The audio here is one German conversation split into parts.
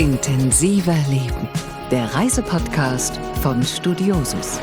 Intensiver Leben, der Reisepodcast von Studiosus.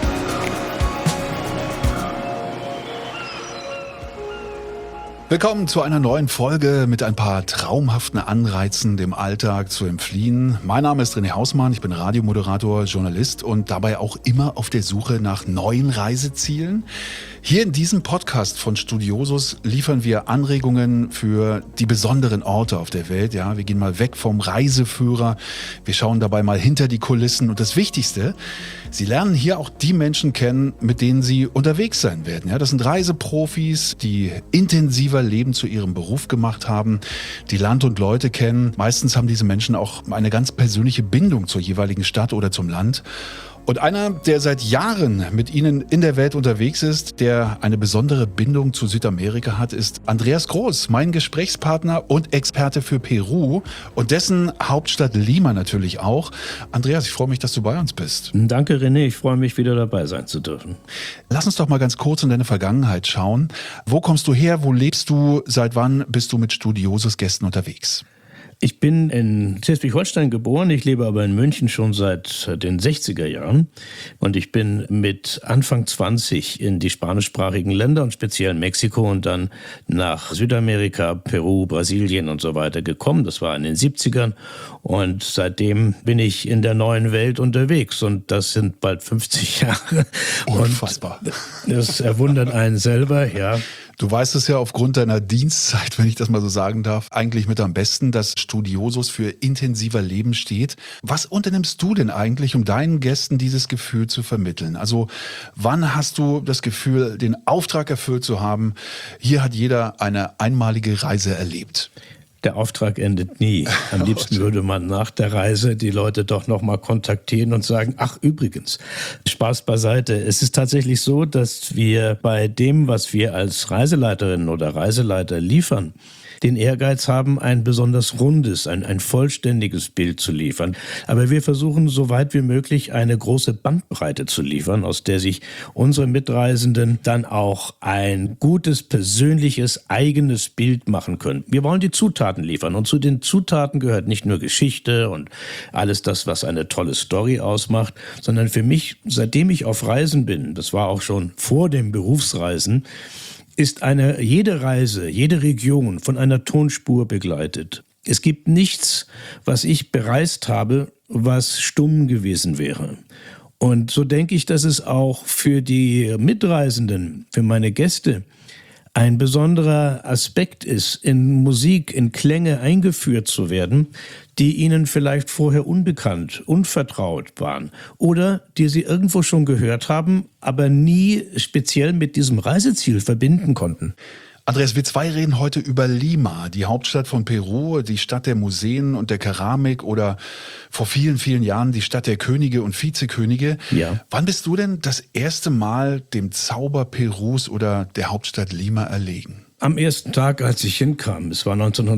Willkommen zu einer neuen Folge mit ein paar traumhaften Anreizen, dem Alltag zu entfliehen. Mein Name ist René Hausmann, ich bin Radiomoderator, Journalist und dabei auch immer auf der Suche nach neuen Reisezielen. Hier in diesem Podcast von Studiosus liefern wir Anregungen für die besonderen Orte auf der Welt. Ja, wir gehen mal weg vom Reiseführer, wir schauen dabei mal hinter die Kulissen und das Wichtigste, Sie lernen hier auch die Menschen kennen, mit denen Sie unterwegs sein werden. Ja, das sind Reiseprofis, die intensiver Leben zu ihrem Beruf gemacht haben, die Land und Leute kennen. Meistens haben diese Menschen auch eine ganz persönliche Bindung zur jeweiligen Stadt oder zum Land. Und einer, der seit Jahren mit Ihnen in der Welt unterwegs ist, der eine besondere Bindung zu Südamerika hat, ist Andreas Groß, mein Gesprächspartner und Experte für Peru und dessen Hauptstadt Lima natürlich auch. Andreas, ich freue mich, dass du bei uns bist. Danke, René. Ich freue mich, wieder dabei sein zu dürfen. Lass uns doch mal ganz kurz in deine Vergangenheit schauen. Wo kommst du her? Wo lebst du? Seit wann bist du mit Studiosus-Gästen unterwegs? Ich bin in Schleswig-Holstein geboren, ich lebe aber in München schon seit den 60er Jahren und ich bin mit Anfang 20 in die spanischsprachigen Länder und speziell Mexiko und dann nach Südamerika, Peru, Brasilien und so weiter gekommen. Das war in den 70ern und seitdem bin ich in der neuen Welt unterwegs und das sind bald 50 Jahre. Unfassbar. Und das erwundert einen selber, ja. Du weißt es ja aufgrund deiner Dienstzeit, wenn ich das mal so sagen darf, eigentlich mit am besten, dass Studiosus für intensiver Leben steht. Was unternimmst du denn eigentlich, um deinen Gästen dieses Gefühl zu vermitteln? Also wann hast du das Gefühl, den Auftrag erfüllt zu haben, hier hat jeder eine einmalige Reise erlebt? Der Auftrag endet nie. Am liebsten würde man nach der Reise die Leute doch noch mal kontaktieren und sagen, ach übrigens, Spaß beiseite. Es ist tatsächlich so, dass wir bei dem, was wir als Reiseleiterinnen oder Reiseleiter liefern, den Ehrgeiz haben, ein besonders rundes, ein vollständiges Bild zu liefern. Aber wir versuchen, so weit wie möglich eine große Bandbreite zu liefern, aus der sich unsere Mitreisenden dann auch ein gutes, persönliches, eigenes Bild machen können. Wir wollen die Zutaten liefern und zu den Zutaten gehört nicht nur Geschichte und alles das, was eine tolle Story ausmacht, sondern für mich, seitdem ich auf Reisen bin, das war auch schon vor dem Berufsreisen, ist jede Reise, jede Region von einer Tonspur begleitet. Es gibt nichts, was ich bereist habe, was stumm gewesen wäre. Und so denke ich, dass es auch für die Mitreisenden, für meine Gäste, ein besonderer Aspekt ist, in Musik, in Klänge eingeführt zu werden, die ihnen vielleicht vorher unbekannt, unvertraut waren oder die sie irgendwo schon gehört haben, aber nie speziell mit diesem Reiseziel verbinden konnten. Andreas, wir zwei reden heute über Lima, die Hauptstadt von Peru, die Stadt der Museen und der Keramik oder vor vielen, vielen Jahren die Stadt der Könige und Vizekönige. Ja. Wann bist du denn das erste Mal dem Zauber Perus oder der Hauptstadt Lima erlegen? Am ersten Tag, als ich hinkam, es war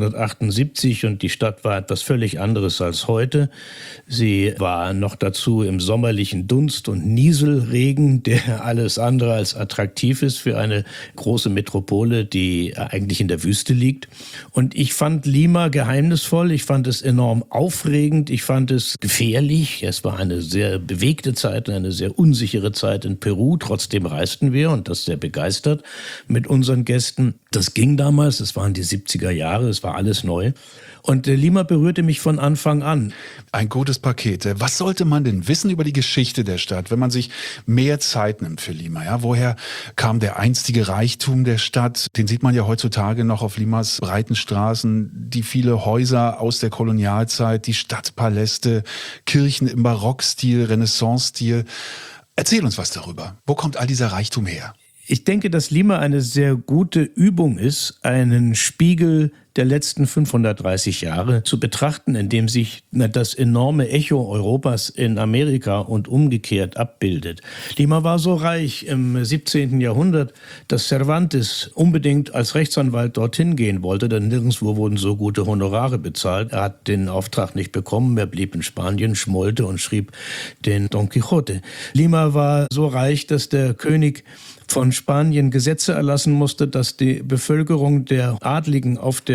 1978 und die Stadt war etwas völlig anderes als heute. Sie war noch dazu im sommerlichen Dunst und Nieselregen, der alles andere als attraktiv ist für eine große Metropole, die eigentlich in der Wüste liegt. Und ich fand Lima geheimnisvoll, ich fand es enorm aufregend, ich fand es gefährlich. Es war eine sehr bewegte Zeit, eine sehr unsichere Zeit in Peru. Trotzdem reisten wir und das sehr begeistert mit unseren Gästen. Das ging damals, es waren die 70er Jahre, es war alles neu. Und Lima berührte mich von Anfang an. Ein gutes Paket. Was sollte man denn wissen über die Geschichte der Stadt, wenn man sich mehr Zeit nimmt für Lima? Ja, woher kam der einstige Reichtum der Stadt? Den sieht man ja heutzutage noch auf Limas breiten Straßen. Die viele Häuser aus der Kolonialzeit, die Stadtpaläste, Kirchen im Barockstil, Renaissance-Stil. Erzähl uns was darüber. Wo kommt all dieser Reichtum her? Ich denke, dass Lima eine sehr gute Übung ist, einen Spiegel der letzten 530 Jahre zu betrachten, in dem sich das enorme Echo Europas in Amerika und umgekehrt abbildet. Lima war so reich im 17. Jahrhundert, dass Cervantes unbedingt als Rechtsanwalt dorthin gehen wollte, denn nirgendwo wurden so gute Honorare bezahlt. Er hat den Auftrag nicht bekommen, er blieb in Spanien, schmollte und schrieb den Don Quixote. Lima war so reich, dass der König von Spanien Gesetze erlassen musste, dass die Bevölkerung der Adligen auf der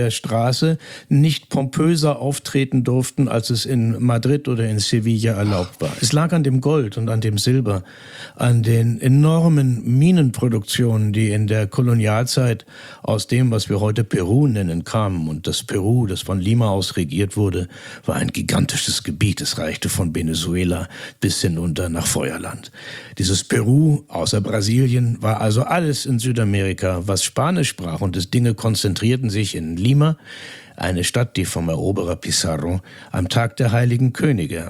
der Straße nicht pompöser auftreten durften, als es in Madrid oder in Sevilla erlaubt war. Es lag an dem Gold und an dem Silber, an den enormen Minenproduktionen, die in der Kolonialzeit aus dem, was wir heute Peru nennen, kamen. Und das Peru, das von Lima aus regiert wurde, war ein gigantisches Gebiet. Es reichte von Venezuela bis hinunter nach Feuerland. Dieses Peru, außer Brasilien, war also alles in Südamerika, was Spanisch sprach. Und die Dinge konzentrierten sich in Lima, eine Stadt, die vom Eroberer Pizarro am Tag der Heiligen Könige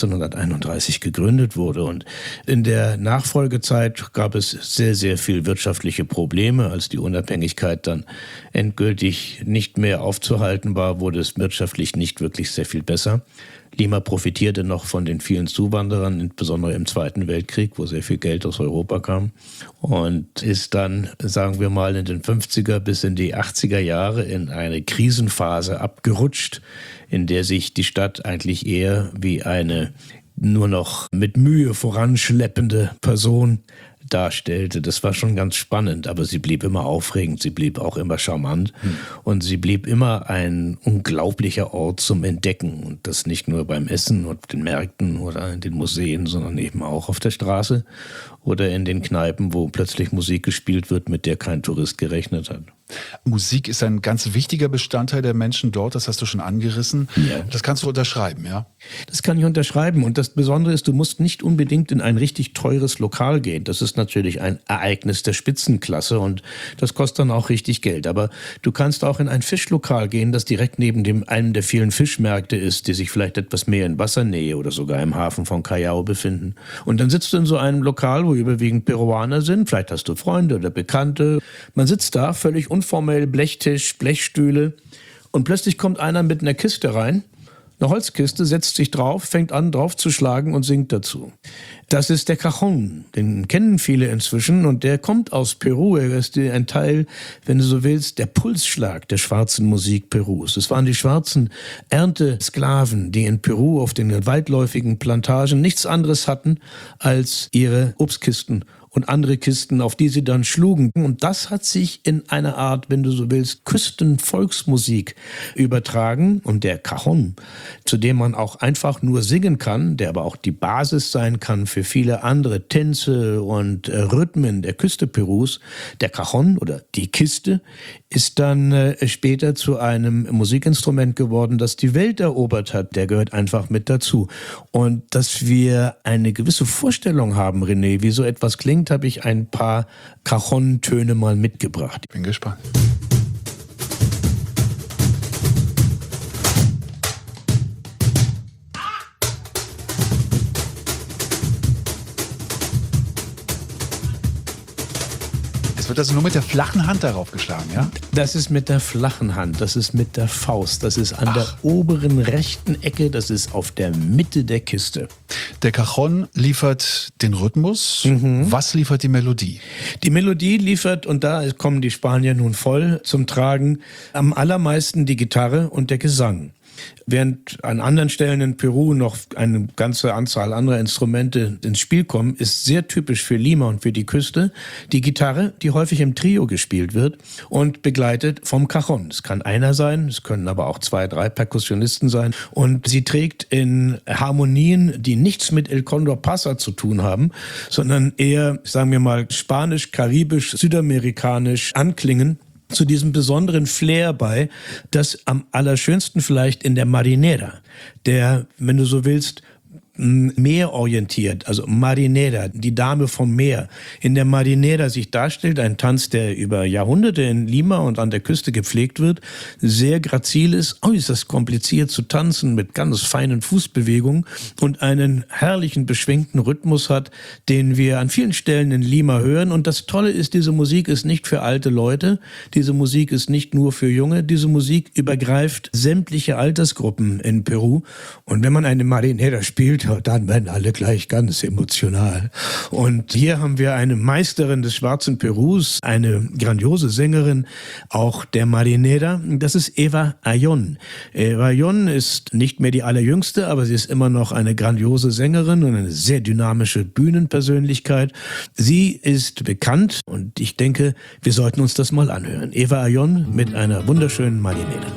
1531 gegründet wurde. Und in der Nachfolgezeit gab es sehr, sehr viel wirtschaftliche Probleme. Als die Unabhängigkeit dann endgültig nicht mehr aufzuhalten war, wurde es wirtschaftlich nicht wirklich sehr viel besser. Lima profitierte noch von den vielen Zuwanderern, insbesondere im Zweiten Weltkrieg, wo sehr viel Geld aus Europa kam, und ist dann, sagen wir mal, in den 50er bis in die 80er Jahre in eine Krisenphase abgerutscht, in der sich die Stadt eigentlich eher wie eine nur noch mit Mühe voranschleppende Person darstellte. Das war schon ganz spannend, aber sie blieb immer aufregend, sie blieb auch immer charmant und sie blieb immer ein unglaublicher Ort zum Entdecken, und das nicht nur beim Essen und den Märkten oder in den Museen, sondern eben auch auf der Straße oder in den Kneipen, wo plötzlich Musik gespielt wird, mit der kein Tourist gerechnet hat. Musik ist ein ganz wichtiger Bestandteil der Menschen dort, das hast du schon angerissen. Ja. Das kannst du unterschreiben, ja? Das kann ich unterschreiben, und das Besondere ist, du musst nicht unbedingt in ein richtig teures Lokal gehen. Das ist natürlich ein Ereignis der Spitzenklasse und das kostet dann auch richtig Geld. Aber du kannst auch in ein Fischlokal gehen, das direkt neben einem der vielen Fischmärkte ist, die sich vielleicht etwas mehr in Wassernähe oder sogar im Hafen von Callao befinden. Und dann sitzt du in so einem Lokal, wo überwiegend Peruaner sind. Vielleicht hast du Freunde oder Bekannte. Man sitzt da völlig unformell, Blechtisch, Blechstühle, und plötzlich kommt einer mit einer Kiste rein, eine Holzkiste, setzt sich drauf, fängt an drauf zu schlagen und singt dazu. Das ist der Cajon, den kennen viele inzwischen, und der kommt aus Peru. Er ist ein Teil, wenn du so willst, der Pulsschlag der schwarzen Musik Perus. Es waren die schwarzen Erntesklaven, die in Peru auf den weitläufigen Plantagen nichts anderes hatten als ihre Obstkisten und andere Kisten, auf die sie dann schlugen. Und das hat sich in eine Art, wenn du so willst, Küstenvolksmusik übertragen. Und der Cajon, zu dem man auch einfach nur singen kann, der aber auch die Basis sein kann für viele andere Tänze und Rhythmen der Küste Perus, der Cajon oder die Kiste, ist dann später zu einem Musikinstrument geworden, das die Welt erobert hat. Der gehört einfach mit dazu. Und dass wir eine gewisse Vorstellung haben, René, wie so etwas klingt, habe ich ein paar Cajon-Töne mal mitgebracht. Bin gespannt. Es wird also nur mit der flachen Hand darauf geschlagen, ja? Das ist mit der flachen Hand, das ist mit der Faust, das ist an der oberen rechten Ecke, das ist auf der Mitte der Kiste. Der Cajon liefert den Rhythmus. Was liefert die Melodie? Die Melodie liefert, und da kommen die Spanier nun voll zum Tragen, am allermeisten die Gitarre und der Gesang. Während an anderen Stellen in Peru noch eine ganze Anzahl anderer Instrumente ins Spiel kommen, ist sehr typisch für Lima und für die Küste die Gitarre, die häufig im Trio gespielt wird und begleitet vom Cajon. Es kann einer sein, es können aber auch 2, 3 Perkussionisten sein. Und sie trägt in Harmonien, die nichts mit El Condor Pasa zu tun haben, sondern eher, sagen wir mal, spanisch, karibisch, südamerikanisch anklingen, zu diesem besonderen Flair bei, das am allerschönsten vielleicht in der Marinera, der, wenn du so willst, meerorientiert, also Marinera, die Dame vom Meer, in der Marinera sich darstellt, ein Tanz, der über Jahrhunderte in Lima und an der Küste gepflegt wird, sehr grazil ist, äußerst kompliziert zu tanzen mit ganz feinen Fußbewegungen und einen herrlichen, beschwingten Rhythmus hat, den wir an vielen Stellen in Lima hören. Und das Tolle ist, diese Musik ist nicht für alte Leute, diese Musik ist nicht nur für Junge, diese Musik übergreift sämtliche Altersgruppen in Peru. Und wenn man eine Marinera spielt, dann werden alle gleich ganz emotional. Und hier haben wir eine Meisterin des schwarzen Perus, eine grandiose Sängerin, auch der Marinera. Das ist Eva Ayllón. Eva Ayllón ist nicht mehr die allerjüngste, aber sie ist immer noch eine grandiose Sängerin und eine sehr dynamische Bühnenpersönlichkeit. Sie ist bekannt und ich denke, wir sollten uns das mal anhören. Eva Ayllón mit einer wunderschönen Marinera.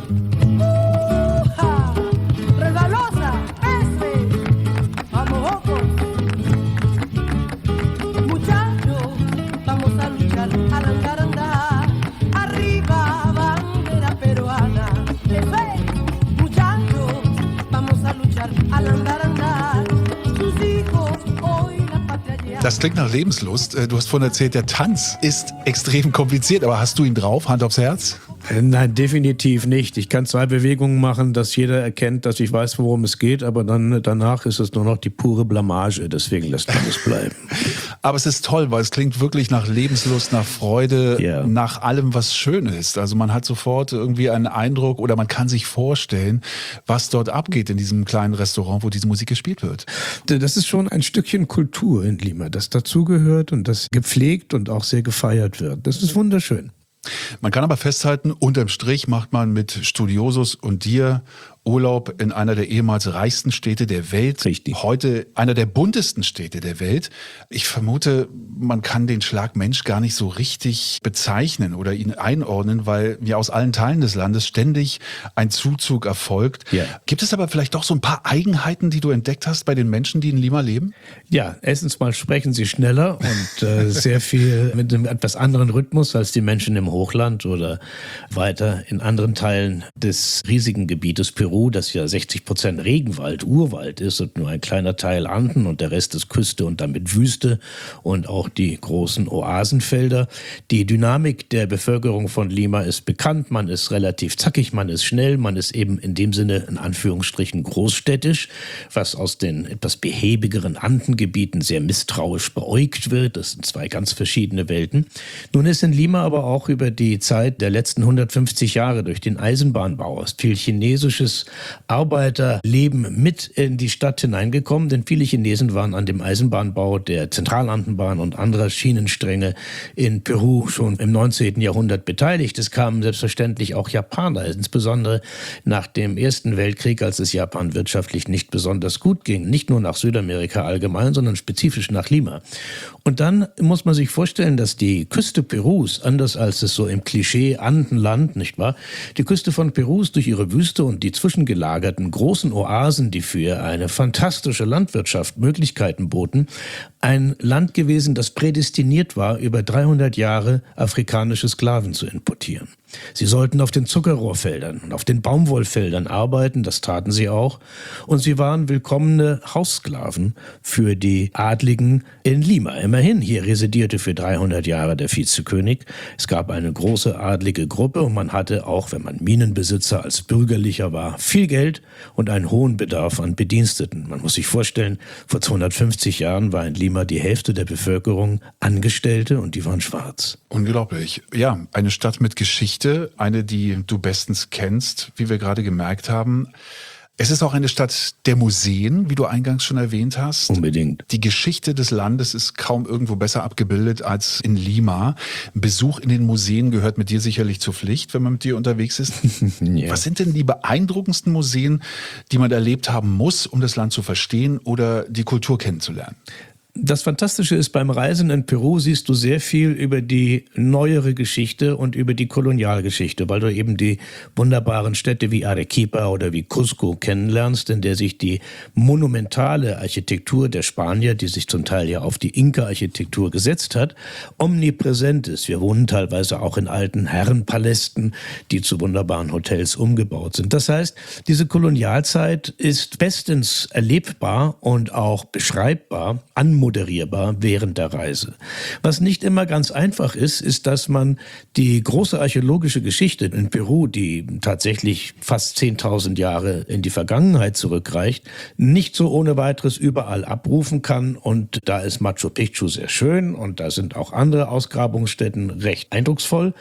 Das klingt nach Lebenslust. Du hast vorhin erzählt, der Tanz ist extrem kompliziert, aber hast du ihn drauf, Hand aufs Herz? Nein, definitiv nicht. Ich kann 2 Bewegungen machen, dass jeder erkennt, dass ich weiß, worum es geht, aber dann danach ist es nur noch die pure Blamage. Deswegen lässt man es bleiben. Aber es ist toll, weil es klingt wirklich nach Lebenslust, nach Freude, nach allem, was schön ist. Also man hat sofort irgendwie einen Eindruck oder man kann sich vorstellen, was dort abgeht in diesem kleinen Restaurant, wo diese Musik gespielt wird. Das ist schon ein Stückchen Kultur in Lima, das dazugehört und das gepflegt und auch sehr gefeiert wird. Das ist wunderschön. Man kann aber festhalten, unterm Strich macht man mit Studiosus und dir Urlaub in einer der ehemals reichsten Städte der Welt. Richtig. Heute einer der buntesten Städte der Welt. Ich vermute, man kann den Schlag Mensch gar nicht so richtig bezeichnen oder ihn einordnen, weil ja aus allen Teilen des Landes ständig ein Zuzug erfolgt. Ja. Gibt es aber vielleicht doch so ein paar Eigenheiten, die du entdeckt hast bei den Menschen, die in Lima leben? Ja, erstens mal sprechen sie schneller und sehr viel mit einem etwas anderen Rhythmus als die Menschen im Hochland oder weiter in anderen Teilen des riesigen Gebietes Peru, das ja 60% Regenwald, Urwald ist und nur ein kleiner Teil Anden und der Rest ist Küste und damit Wüste und auch die großen Oasenfelder. Die Dynamik der Bevölkerung von Lima ist bekannt, man ist relativ zackig, man ist schnell, man ist eben in dem Sinne in Anführungsstrichen großstädtisch, was aus den etwas behäbigeren Andengebieten sehr misstrauisch beäugt wird. Das sind 2 ganz verschiedene Welten. Nun ist in Lima aber auch über die Zeit der letzten 150 Jahre durch den Eisenbahnbau viel chinesisches Arbeiterleben mit in die Stadt hineingekommen, denn viele Chinesen waren an dem Eisenbahnbau der Zentralandenbahn und anderer Schienenstränge in Peru schon im 19. Jahrhundert beteiligt. Es kamen selbstverständlich auch Japaner, insbesondere nach dem Ersten Weltkrieg, als es Japan wirtschaftlich nicht besonders gut ging, nicht nur nach Südamerika allgemein, sondern spezifisch nach Lima. Und dann muss man sich vorstellen, dass die Küste Perus, anders als es so im Klischee Andenland, nicht wahr? Die Küste von Perus durch ihre Wüste und die zwischengelagerten großen Oasen, die für eine fantastische Landwirtschaft Möglichkeiten boten, ein Land gewesen, das prädestiniert war, über 300 Jahre afrikanische Sklaven zu importieren. Sie sollten auf den Zuckerrohrfeldern und auf den Baumwollfeldern arbeiten, das taten sie auch. Und sie waren willkommene Haussklaven für die Adligen in Lima. Immerhin, hier residierte für 300 Jahre der Vizekönig. Es gab eine große adlige Gruppe und man hatte auch, wenn man Minenbesitzer als Bürgerlicher war, viel Geld und einen hohen Bedarf an Bediensteten. Man muss sich vorstellen, vor 250 Jahren war in Lima die Hälfte der Bevölkerung Angestellte und die waren schwarz. Unglaublich. Ja, eine Stadt mit Geschichte, eine, die du bestens kennst, wie wir gerade gemerkt haben. Es ist auch eine Stadt der Museen, wie du eingangs schon erwähnt hast. Unbedingt. Die Geschichte des Landes ist kaum irgendwo besser abgebildet als in Lima. Ein Besuch in den Museen gehört mit dir sicherlich zur Pflicht, wenn man mit dir unterwegs ist. Ja. Was sind denn die beeindruckendsten Museen, die man erlebt haben muss, um das Land zu verstehen oder die Kultur kennenzulernen? Das Fantastische ist, beim Reisen in Peru siehst du sehr viel über die neuere Geschichte und über die Kolonialgeschichte, weil du eben die wunderbaren Städte wie Arequipa oder wie Cusco kennenlernst, in der sich die monumentale Architektur der Spanier, die sich zum Teil ja auf die Inka-Architektur gesetzt hat, omnipräsent ist. Wir wohnen teilweise auch in alten Herrenpalästen, die zu wunderbaren Hotels umgebaut sind. Das heißt, diese Kolonialzeit ist bestens erlebbar und auch beschreibbar, moderierbar während der Reise. Was nicht immer ganz einfach ist, ist, dass man die große archäologische Geschichte in Peru, die tatsächlich fast 10.000 Jahre in die Vergangenheit zurückreicht, nicht so ohne weiteres überall abrufen kann. Und da ist Machu Picchu sehr schön und da sind auch andere Ausgrabungsstätten recht eindrucksvoll.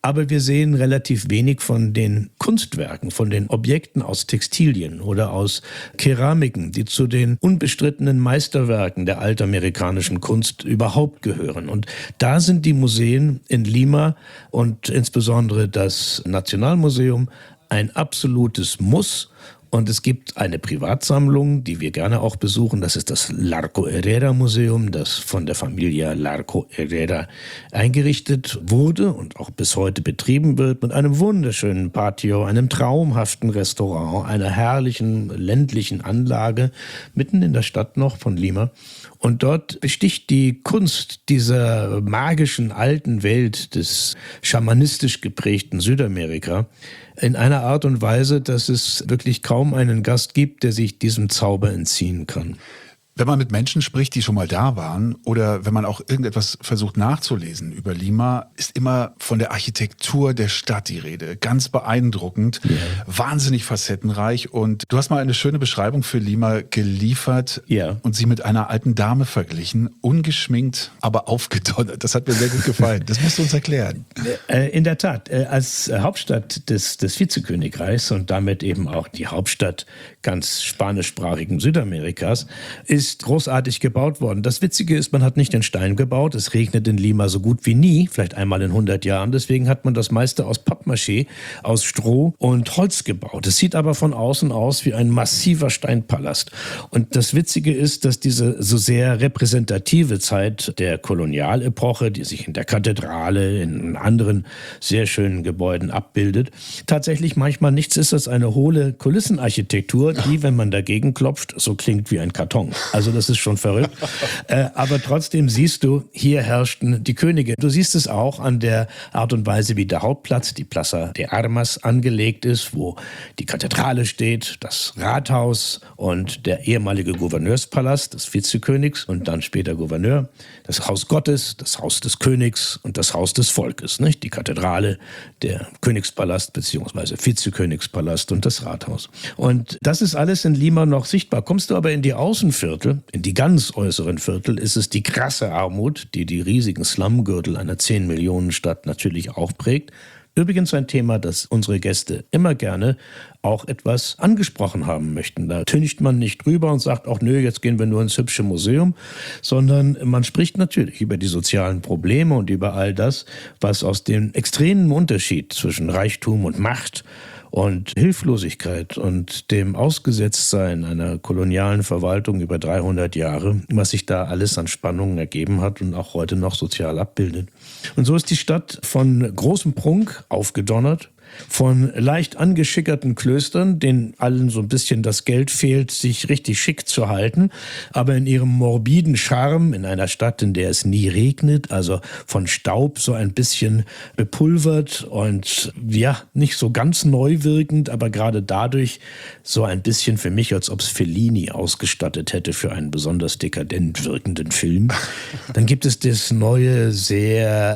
Aber wir sehen relativ wenig von den Kunstwerken, von den Objekten aus Textilien oder aus Keramiken, die zu den unbestrittenen Meisterwerken der altamerikanischen Kunst überhaupt gehören. Und da sind die Museen in Lima und insbesondere das Nationalmuseum ein absolutes Muss. Und es gibt eine Privatsammlung, die wir gerne auch besuchen. Das ist das Larco Herrera Museum, das von der Familie Larco Herrera eingerichtet wurde und auch bis heute betrieben wird, mit einem wunderschönen Patio, einem traumhaften Restaurant, einer herrlichen ländlichen Anlage mitten in der Stadt noch von Lima. Und dort besticht die Kunst dieser magischen alten Welt des schamanistisch geprägten Südamerika in einer Art und Weise, dass es wirklich kaum einen Gast gibt, der sich diesem Zauber entziehen kann. Wenn man mit Menschen spricht, die schon mal da waren, oder wenn man auch irgendetwas versucht nachzulesen über Lima, ist immer von der Architektur der Stadt die Rede. Ganz beeindruckend, wahnsinnig facettenreich. Und du hast mal eine schöne Beschreibung für Lima geliefert und sie mit einer alten Dame verglichen. Ungeschminkt, aber aufgedonnert. Das hat mir sehr gut gefallen. Das musst du uns erklären. In der Tat, als Hauptstadt des Vizekönigreichs und damit eben auch die Hauptstadt ganz spanischsprachigen Südamerikas ist großartig gebaut worden. Das Witzige ist, man hat nicht in Stein gebaut. Es regnet in Lima so gut wie nie, vielleicht einmal in 100 Jahren. Deswegen hat man das meiste aus Pappmaché, aus Stroh und Holz gebaut. Es sieht aber von außen aus wie ein massiver Steinpalast. Und das Witzige ist, dass diese so sehr repräsentative Zeit der Kolonialepoche, die sich in der Kathedrale, in anderen sehr schönen Gebäuden abbildet, tatsächlich manchmal nichts ist als eine hohle Kulissenarchitektur, die, wenn man dagegen klopft, so klingt wie ein Karton. Also das ist schon verrückt. Aber trotzdem siehst du, hier herrschten die Könige. Du siehst es auch an der Art und Weise, wie der Hauptplatz, die Plaza de Armas, angelegt ist, wo die Kathedrale steht, das Rathaus und der ehemalige Gouverneurspalast des Vizekönigs und dann später Gouverneur, das Haus Gottes, das Haus des Königs und das Haus des Volkes, nicht? Die Kathedrale, der Königspalast bzw. Vizekönigspalast und das Rathaus. Und das ist alles in Lima noch sichtbar. Kommst du aber in die Außenviertel, in die ganz äußeren Viertel, ist es die krasse Armut, die die riesigen Slumgürtel einer 10-Millionen-Stadt natürlich auch prägt. Übrigens ein Thema, das unsere Gäste immer gerne auch etwas angesprochen haben möchten. Da tüncht man nicht drüber und sagt, ach nö, jetzt gehen wir nur ins hübsche Museum, sondern man spricht natürlich über die sozialen Probleme und über all das, was aus dem extremen Unterschied zwischen Reichtum und Macht und Hilflosigkeit und dem Ausgesetztsein einer kolonialen Verwaltung über 300 Jahre, was sich da alles an Spannungen ergeben hat und auch heute noch sozial abbildet. Und so ist die Stadt von großem Prunk aufgedonnert, von leicht angeschickerten Klöstern, denen allen so ein bisschen das Geld fehlt, sich richtig schick zu halten, aber in ihrem morbiden Charme in einer Stadt, in der es nie regnet, also von Staub so ein bisschen bepulvert und ja, nicht so ganz neu wirkend, aber gerade dadurch so ein bisschen für mich, als ob es Fellini ausgestattet hätte für einen besonders dekadent wirkenden Film. Dann gibt es das neue, sehr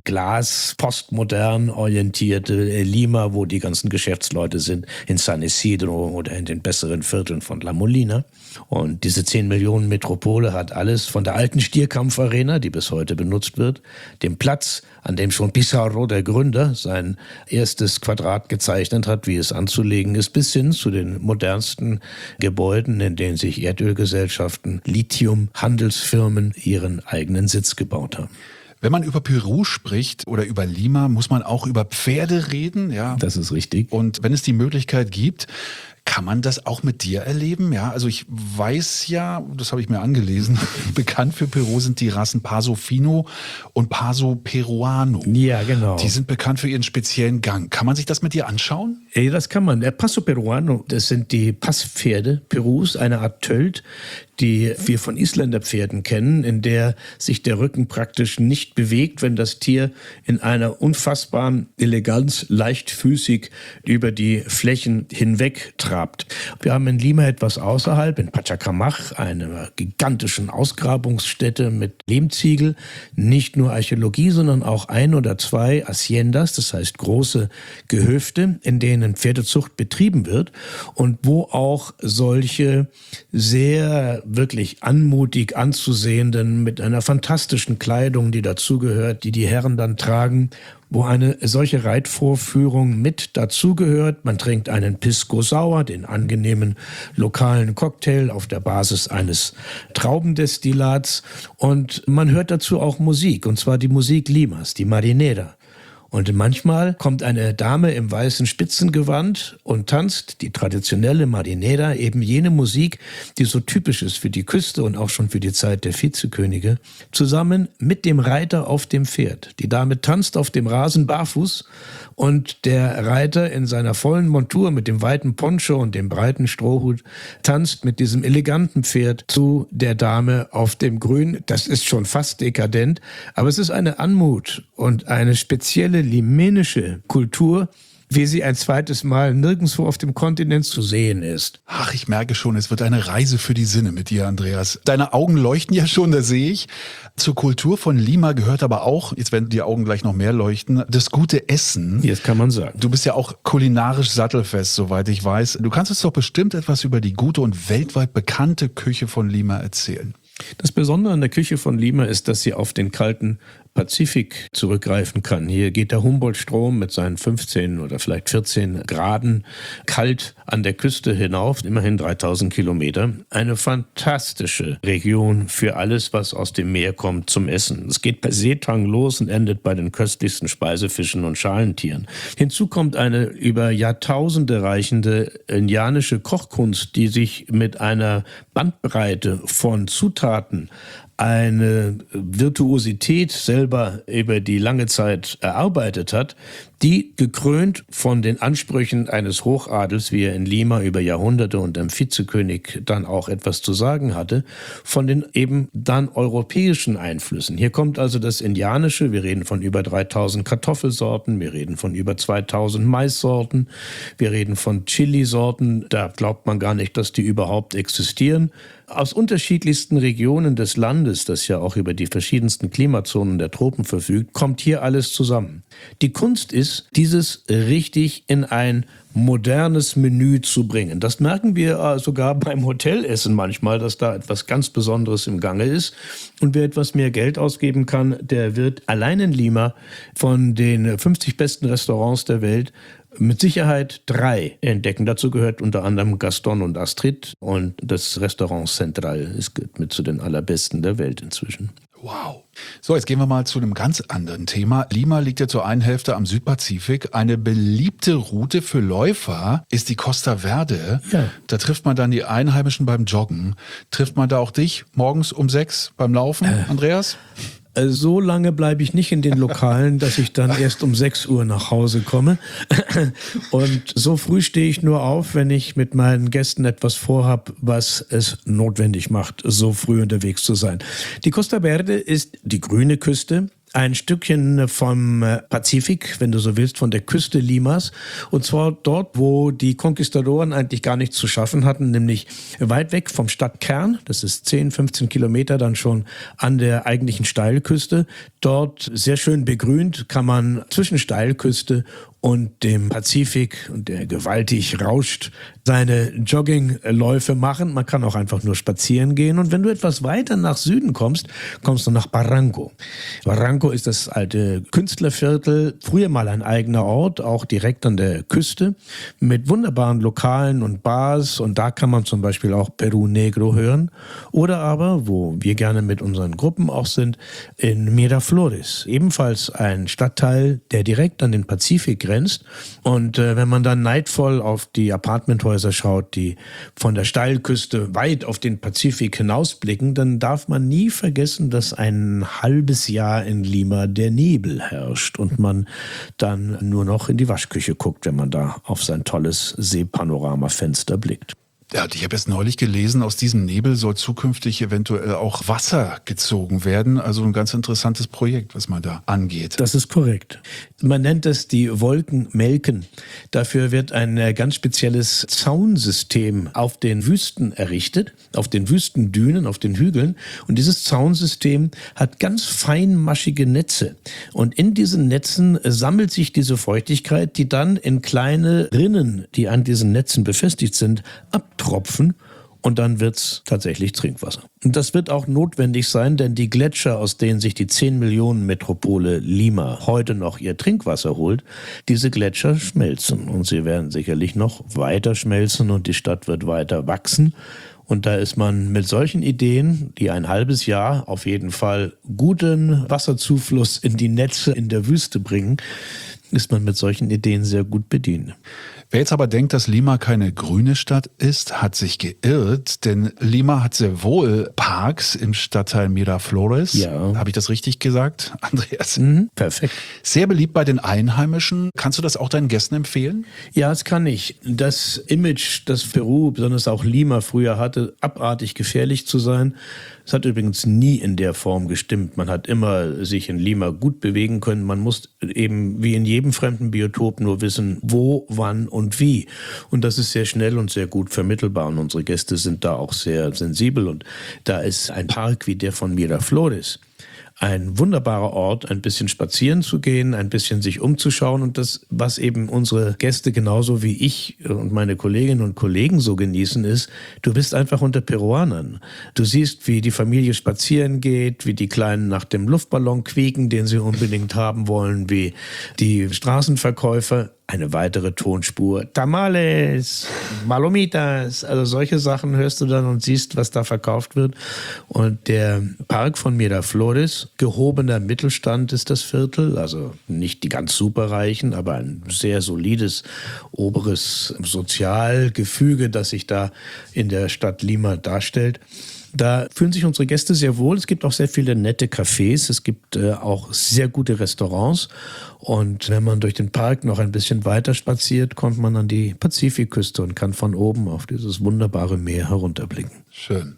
postmodern orientierte Lima, wo die ganzen Geschäftsleute sind, in San Isidro oder in den besseren Vierteln von La Molina. Und diese 10-Millionen-Metropole hat alles von der alten Stierkampfarena, die bis heute benutzt wird, dem Platz, an dem schon Pizarro, der Gründer, sein erstes Quadrat gezeichnet hat, wie es anzulegen ist, bis hin zu den modernsten Gebäuden, in denen sich Erdölgesellschaften, Lithium-Handelsfirmen ihren eigenen Sitz gebaut haben. Wenn man über Peru spricht oder über Lima, muss man auch über Pferde reden. Ja. Das ist richtig. Und wenn es die Möglichkeit gibt, kann man das auch mit dir erleben? Ja, also ich weiß ja, das habe ich mir angelesen, bekannt für Peru sind die Rassen Paso Fino und Paso Peruano. Ja, genau. Die sind bekannt für ihren speziellen Gang. Kann man sich das mit dir anschauen? Ja, das kann man. Der Paso Peruano, das sind die Passpferde Perus, eine Art Tölt, die wir von Isländerpferden kennen, in der sich der Rücken praktisch nicht bewegt, wenn das Tier in einer unfassbaren Eleganz leichtfüßig über die Flächen hinweg trabt. Wir haben in Lima etwas außerhalb, in Pachacamac, einer gigantischen Ausgrabungsstätte mit Lehmziegel, nicht nur Archäologie, sondern auch 1 oder 2 Haciendas, das heißt große Gehöfte, in denen Pferdezucht betrieben wird und wo auch solche sehr wirklich anmutig anzusehenden, mit einer fantastischen Kleidung, die dazugehört, die die Herren dann tragen, wo eine solche Reitvorführung mit dazugehört. Man trinkt einen Pisco Sour, den angenehmen lokalen Cocktail auf der Basis eines Traubendestillats, und man hört dazu auch Musik, und zwar die Musik Limas, die Marinera. Und manchmal kommt eine Dame im weißen Spitzengewand und tanzt die traditionelle Marinera, eben jene Musik, die so typisch ist für die Küste und auch schon für die Zeit der Vizekönige, zusammen mit dem Reiter auf dem Pferd. Die Dame tanzt auf dem Rasen barfuß und der Reiter in seiner vollen Montur mit dem weiten Poncho und dem breiten Strohhut tanzt mit diesem eleganten Pferd zu der Dame auf dem Grün. Das ist schon fast dekadent, aber es ist eine Anmut und eine spezielle limenische Kultur, wie sie ein zweites Mal nirgendwo auf dem Kontinent zu sehen ist. Ach, ich merke schon, es wird eine Reise für die Sinne mit dir, Andreas. Deine Augen leuchten ja schon, das sehe ich. Zur Kultur von Lima gehört aber auch, jetzt werden die Augen gleich noch mehr leuchten, das gute Essen. Das kann man sagen. Du bist ja auch kulinarisch sattelfest, soweit ich weiß. Du kannst uns doch bestimmt etwas über die gute und weltweit bekannte Küche von Lima erzählen. Das Besondere an der Küche von Lima ist, dass sie auf den kalten Pazifik zurückgreifen kann. Hier geht der Humboldt-Strom mit seinen 15 oder vielleicht 14 Graden kalt an der Küste hinauf, immerhin 3000 Kilometer. Eine fantastische Region für alles, was aus dem Meer kommt zum Essen. Es geht bei Seetang los und endet bei den köstlichsten Speisefischen und Schalentieren. Hinzu kommt eine über Jahrtausende reichende indianische Kochkunst, die sich mit einer Bandbreite von Zutaten, eine Virtuosität selber über die lange Zeit erarbeitet hat, die gekrönt von den Ansprüchen eines Hochadels, wie er in Lima über Jahrhunderte und dem Vizekönig dann auch etwas zu sagen hatte, von den eben dann europäischen Einflüssen. Hier kommt also das Indianische, wir reden von über 3000 Kartoffelsorten, wir reden von über 2000 Maissorten, wir reden von Chilisorten, da glaubt man gar nicht, dass die überhaupt existieren. Aus unterschiedlichsten Regionen des Landes, das ja auch über die verschiedensten Klimazonen der Tropen verfügt, kommt hier alles zusammen. Die Kunst ist, dieses richtig in ein modernes Menü zu bringen. Das merken wir sogar beim Hotelessen manchmal, dass da etwas ganz Besonderes im Gange ist. Und wer etwas mehr Geld ausgeben kann, der wird allein in Lima von den 50 besten Restaurants der Welt mit Sicherheit 3 entdecken. Dazu gehört unter anderem Gaston und Astrid, und das Restaurant Central ist mit zu den allerbesten der Welt inzwischen. Wow. So, jetzt gehen wir mal zu einem ganz anderen Thema. Lima liegt ja zur einen Hälfte am Südpazifik. Eine beliebte Route für Läufer ist die Costa Verde. Ja. Da trifft man dann die Einheimischen beim Joggen. Trifft man da auch dich morgens um 6 beim Laufen, Andreas? So lange bleibe ich nicht in den Lokalen, dass ich dann erst um 6 Uhr nach Hause komme. Und so früh stehe ich nur auf, wenn ich mit meinen Gästen etwas vorhab, was es notwendig macht, so früh unterwegs zu sein. Die Costa Verde ist die grüne Küste, ein Stückchen vom Pazifik, wenn du so willst, von der Küste Limas. Und zwar dort, wo die Konquistadoren eigentlich gar nichts zu schaffen hatten, nämlich weit weg vom Stadtkern. Das ist 10, 15 Kilometer dann schon an der eigentlichen Steilküste. Dort sehr schön begrünt kann man zwischen Steilküste und dem Pazifik, und der gewaltig rauscht, seine Joggingläufe machen. Man kann auch einfach nur spazieren gehen. Und wenn du etwas weiter nach Süden kommst, kommst du nach Barranco. Barranco ist das alte Künstlerviertel, früher mal ein eigener Ort, auch direkt an der Küste, mit wunderbaren Lokalen und Bars. Und da kann man zum Beispiel auch Peru Negro hören. Oder aber, wo wir gerne mit unseren Gruppen auch sind, in Miraflores. Ebenfalls ein Stadtteil, der direkt an den Pazifik grenzt. Und wenn man dann neidvoll auf die Apartmenthäuser schaut, die von der Steilküste weit auf den Pazifik hinausblicken, dann darf man nie vergessen, dass ein halbes Jahr in Lima der Nebel herrscht und man dann nur noch in die Waschküche guckt, wenn man da auf sein tolles Seepanoramafenster blickt. Ja, ich habe jetzt neulich gelesen, aus diesem Nebel soll zukünftig eventuell auch Wasser gezogen werden. Also ein ganz interessantes Projekt, was man da angeht. Das ist korrekt. Man nennt es die Wolkenmelken. Dafür wird ein ganz spezielles Zaunsystem auf den Wüsten errichtet, auf den Wüstendünen, auf den Hügeln. Und dieses Zaunsystem hat ganz feinmaschige Netze. Und in diesen Netzen sammelt sich diese Feuchtigkeit, die dann in kleine Rinnen, die an diesen Netzen befestigt sind, abtropfen und dann wird's tatsächlich Trinkwasser. Und das wird auch notwendig sein, denn die Gletscher, aus denen sich die 10-Millionen-Metropole Lima heute noch ihr Trinkwasser holt, diese Gletscher schmelzen und sie werden sicherlich noch weiter schmelzen und die Stadt wird weiter wachsen. Und da ist man mit solchen Ideen, die ein halbes Jahr auf jeden Fall guten Wasserzufluss in die Netze in der Wüste bringen, ist man mit solchen Ideen sehr gut bedient. Wer jetzt aber denkt, dass Lima keine grüne Stadt ist, hat sich geirrt, denn Lima hat sehr wohl Parks im Stadtteil Miraflores. Ja. Habe ich das richtig gesagt, Andreas? Perfekt. Sehr beliebt bei den Einheimischen. Kannst du das auch deinen Gästen empfehlen? Ja, das kann ich. Das Image, das Peru, besonders auch Lima früher hatte, abartig gefährlich zu sein, das hat übrigens nie in der Form gestimmt. Man hat immer sich in Lima gut bewegen können. Man muss eben wie in jedem fremden Biotop nur wissen, wo, wann und wie. Und das ist sehr schnell und sehr gut vermittelbar. Und unsere Gäste sind da auch sehr sensibel. Und da ist ein Park wie der von Miraflores ein wunderbarer Ort, ein bisschen spazieren zu gehen, ein bisschen sich umzuschauen und das, was eben unsere Gäste genauso wie ich und meine Kolleginnen und Kollegen so genießen, ist, du bist einfach unter Peruanern. Du siehst, wie die Familie spazieren geht, wie die Kleinen nach dem Luftballon quieken, den sie unbedingt haben wollen, wie die Straßenverkäufer eine weitere Tonspur. Tamales, Malomitas, also solche Sachen hörst du dann und siehst, was da verkauft wird. Und der Park von Miraflores, gehobener Mittelstand ist das Viertel, also nicht die ganz superreichen, aber ein sehr solides oberes Sozialgefüge, das sich da in der Stadt Lima darstellt. Da fühlen sich unsere Gäste sehr wohl. Es gibt auch sehr viele nette Cafés. Es gibt auch sehr gute Restaurants. Und wenn man durch den Park noch ein bisschen weiter spaziert, kommt man an die Pazifikküste und kann von oben auf dieses wunderbare Meer herunterblicken. Schön.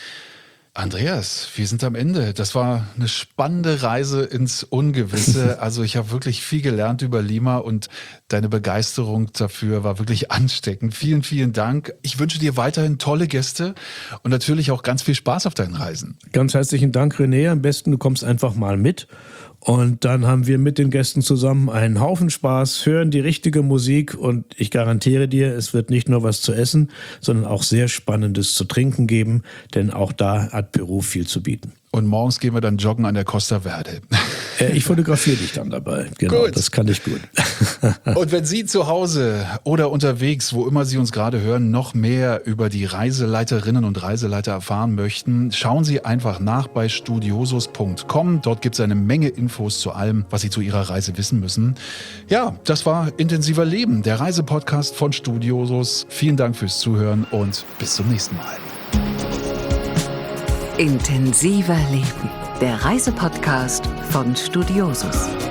Andreas, wir sind am Ende. Das war eine spannende Reise ins Ungewisse. Also ich habe wirklich viel gelernt über Lima und deine Begeisterung dafür war wirklich ansteckend. Vielen, vielen Dank. Ich wünsche dir weiterhin tolle Gäste und natürlich auch ganz viel Spaß auf deinen Reisen. Ganz herzlichen Dank, René. Am besten, du kommst einfach mal mit. Und dann haben wir mit den Gästen zusammen einen Haufen Spaß, hören die richtige Musik und ich garantiere dir, es wird nicht nur was zu essen, sondern auch sehr Spannendes zu trinken geben, denn auch da hat Peru viel zu bieten. Und morgens gehen wir dann joggen an der Costa Verde. Ich fotografiere dich dann dabei. Genau, gut. Das kann ich gut. Und wenn Sie zu Hause oder unterwegs, wo immer Sie uns gerade hören, noch mehr über die Reiseleiterinnen und Reiseleiter erfahren möchten, schauen Sie einfach nach bei studiosus.com. Dort gibt es eine Menge Infos zu allem, was Sie zu Ihrer Reise wissen müssen. Ja, das war Intensiver Leben, der Reisepodcast von Studiosus. Vielen Dank fürs Zuhören und bis zum nächsten Mal. Intensiver Leben, der Reisepodcast von Studiosus.